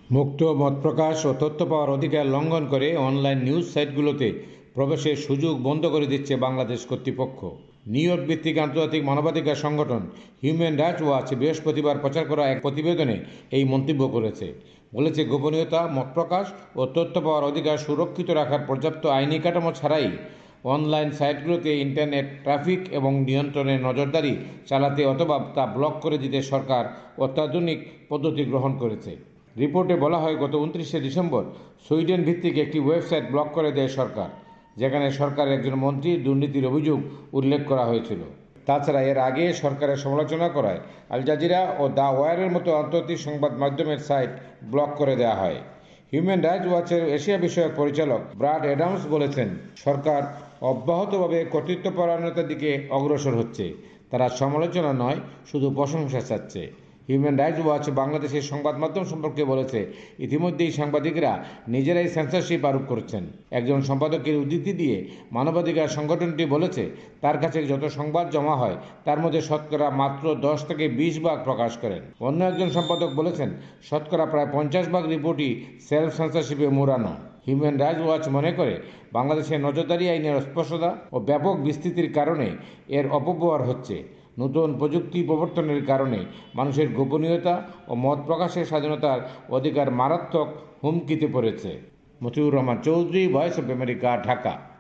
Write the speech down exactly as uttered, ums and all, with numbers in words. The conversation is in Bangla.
মুক্ত মত প্রকাশ ও তথ্য পাওয়ার অধিকার লঙ্ঘন করে অনলাইন নিউজ সাইটগুলোতে প্রবেশের সুযোগ বন্ধ করে দিচ্ছে বাংলাদেশ কর্তৃপক্ষ। নিউ ইয়র্ক ভিত্তিক আন্তর্জাতিক মানবাধিকার সংগঠন হিউম্যান রাইটস ওয়াচ বৃহস্পতিবার প্রচার করা এক প্রতিবেদনে এই মন্তব্য করেছে। বলেছে, গোপনীয়তা, মত প্রকাশ ও তথ্য পাওয়ার অধিকার সুরক্ষিত রাখার পর্যাপ্ত আইনি কাঠামো ছাড়াই অনলাইন সাইটগুলোতে ইন্টারনেট ট্রাফিক এবং নিয়ন্ত্রণের নজরদারি চালাতে অথবা তা ব্লক করে দিতে সরকার অত্যাধুনিক পদ্ধতি গ্রহণ করেছে। রিপোর্টে বলা হয়, গত উনত্রিশে ডিসেম্বর সুইডেন ভিত্তিক একটি ওয়েবসাইট ব্লক করে দেয় সরকার, যেখানে সরকারের একজন মন্ত্রীর দুর্নীতির অভিযোগ উল্লেখ করা হয়েছিল। তাছাড়া এর আগে সরকারের সমালোচনা করায় আল জাজিরা ও দ্য ওয়ারের মতো আন্তর্জাতিক সংবাদ মাধ্যমের সাইট ব্লক করে দেওয়া হয়। হিউম্যান রাইটস ওয়াচের এশিয়া বিষয়ক পরিচালক ব্রাড অ্যাডামস বলেছেন, সরকার অব্যাহতভাবে কর্তৃত্বপরায়ণতার দিকে অগ্রসর হচ্ছে। তারা সমালোচনা নয়, শুধু প্রশংসা চাচ্ছে। হিউম্যান রাইটস ওয়াচ বাংলাদেশের সংবাদ মাধ্যম সম্পর্কে বলেছে, ইতিমধ্যেই সাংবাদিকরা নিজেরাই সেন্সরশিপ আরোপ করছেন। একজন সম্পাদকের উদ্ধৃতি দিয়ে মানবাধিকার সংগঠনটি বলেছে, তার কাছে যত সংবাদ জমা হয় তার মধ্যে শতকরা মাত্র দশ থেকে বিশ ভাগ প্রকাশ করেন। অন্য একজন সম্পাদক বলেছেন, শতকরা প্রায় পঞ্চাশ ভাগ রিপোর্টই সেলফ সেন্সরশিপে মোড়ানো। হিউম্যান রাইটস ওয়াচ মনে করে, বাংলাদেশের নজরদারি আইনের অস্পষ্টতা ও ব্যাপক বিস্তৃতির কারণে এর অপব্যবহার হচ্ছে। নতুন প্রযুক্তি প্রবর্তনের কারণে মানুষের গোপনীয়তা ও মত প্রকাশের স্বাধীনতার অধিকার মারাত্মক হুমকিতে পড়েছে। Motiur Rahman Chowdhury, Voice of America, Dhaka.